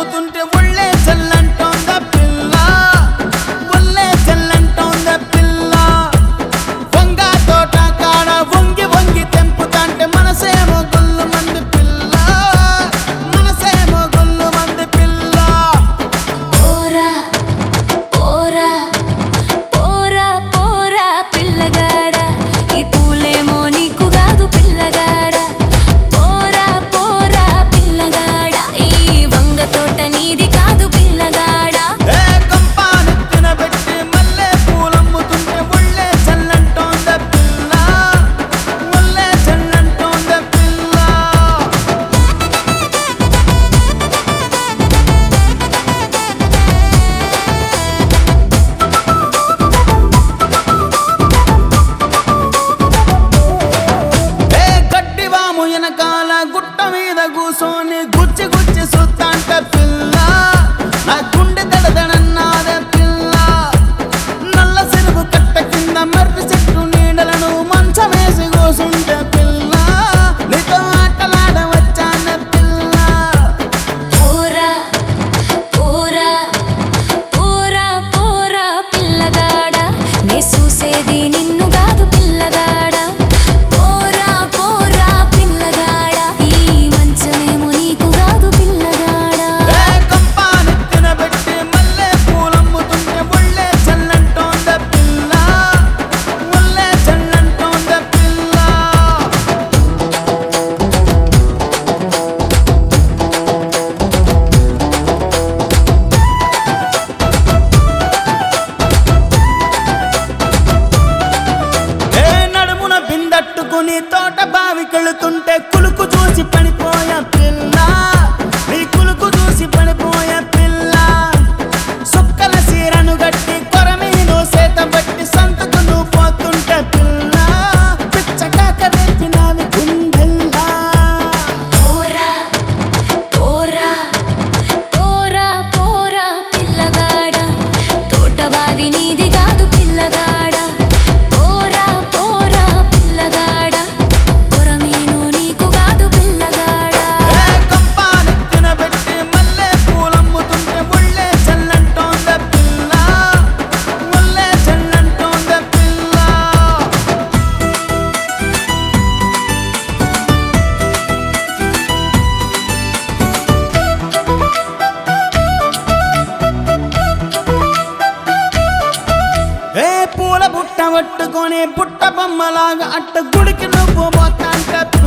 నవ్వుతుంటే ఒళ్ళే చల్లంటోంద పిల్ల ఒళ్ళే చల్లంటోంద పిల్ల వంగ తోట కాడ వంగి వంగి తెంపుతాంటే మనసేమో గుల్లు మంది పిల్ల మనసేమో గుల్లు మంది పిల్ల పోరా పోరా పోరా పోరా పిల్లగాడా ఈ పూలేమో నీకు కాదు పిల్లగాడా పోరా పోరా పిల్లగాడా ఈ వంగ తోట నీది కాదు పిల్లగాడా ఏ కంపానెత్తిన పెట్టి మల్లె పూలమ్ముతుంటే ఒళ్ళే చల్లంటోంద పిల్ల ఒళ్ళే చల్లంటోంద పిల్ల ఏ గడ్డివాము వెనకాల గుట్ట మీద కూసోని గుచ్చి గుచ్చి సుత్తాంట పిల్ల నా గుండె దడదడన్నాదే పిల్ల నల్ల సిరుగు కట్ట కింద మర్రి చెట్టు నీడలను మంచమేసి కూసుంటే పిల్ల నీతో ఆటలాడవచ్చాన పిల్ల పోరా పోరా పోరా పోరా పిల్లగాడా నే చూసేది నిన్ను కాదు పిల్లగాడా పోరా పోరా పిల్లగాడా ఈ మంచమేమో నీకు కాదు పిల్లగాడా ఏ కంపానెత్తిన పెట్టి మల్లె పూలమ్ముతుంటే ఒళ్ళే చల్లంటోంద పిల్ల ఒళ్ళే చల్లంటోంద పిల్ల ఏ నడుమున బిందట్టుకుని తోట బావికెళుతుంటే కులుకు చూసి పడిపోయా పిల్ల నీ కులుకు చూసి పడిపోయా పిల్ల సుక్కల సీరను గట్టి కొరమీను సేత బట్టి సంతకు నువ్వు పోతుంటే పిల్ల పిచ్చకాక రేపినావి గుండెల్లా పోరా పోరా పోరా పోరా పిల్లగాడా తోటవారి నీది కాదు పిల్లగాడా పోరా పోరా పిల్లగాడా కొరమీను నీకు కాదు పిల్లగాడా ఏ కంపానెత్తిన పెట్టి మల్లె పూలమ్ముతుంటే ఒళ్ళే చల్లంటోంద పిల్ల ఒళ్ళే చల్లంటోంద పిల్ల ఏ పూల బుట్ట పట్టుకొని బుట్ట బొమ్మలాగా అట్ట గుడికి నువ్వు పోతాంట